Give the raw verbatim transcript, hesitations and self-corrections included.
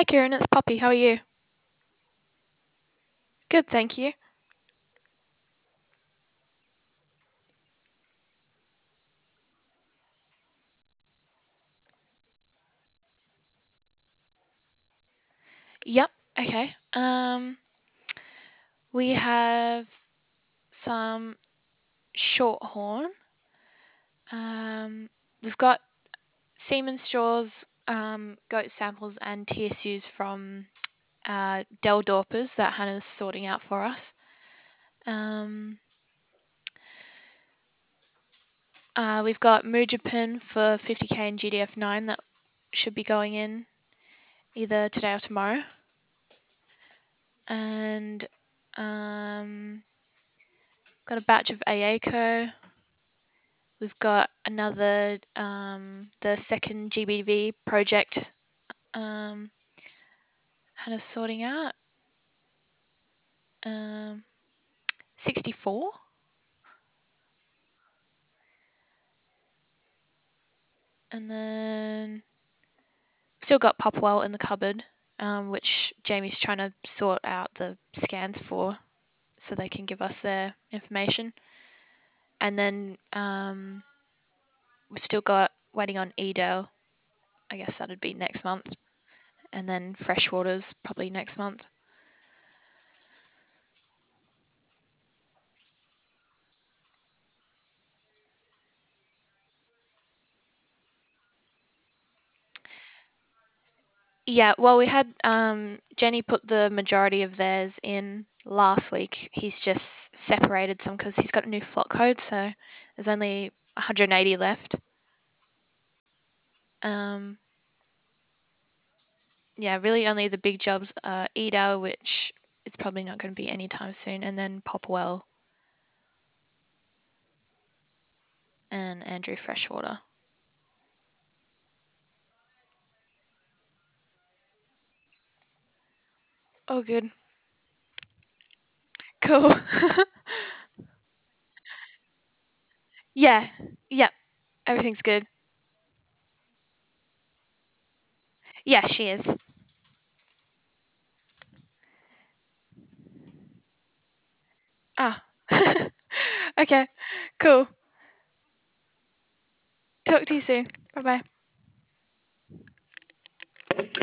Hi, Kieran. It's Poppy. How are you? Good, thank you. Yep. Okay. Um, we have some shorthorn. Um, we've got semen straws, um, goat samples, and T S Us from uh, Del Dorpers that Hannah's sorting out for us. Um, uh, we've got Mujapin for fifty k and G D F nine that should be going in either today or tomorrow. And um, got a batch of AACO. We've got another, um, the second G B V project, um, Hannah's sorting out. Um, sixty-four. And then still got Popwell in the cupboard, um, which Jamie's trying to sort out the scans for so they can give us their information. And then um, we've still got waiting on Edale. I guess that'd be next month. And then Freshwater's probably next month. Yeah, well, we had um, Jenny put the majority of theirs in last week. He's just separated some because he's got a new flock code, so there's only one hundred eighty left. Um, yeah, really only the big jobs are Eda, which is probably not going to be anytime soon, and then Popwell and Andrew Freshwater. Oh, good. Cool. Yeah, yep, everything's good. Yeah, she is. Ah, okay, cool. Talk to you soon. Bye bye.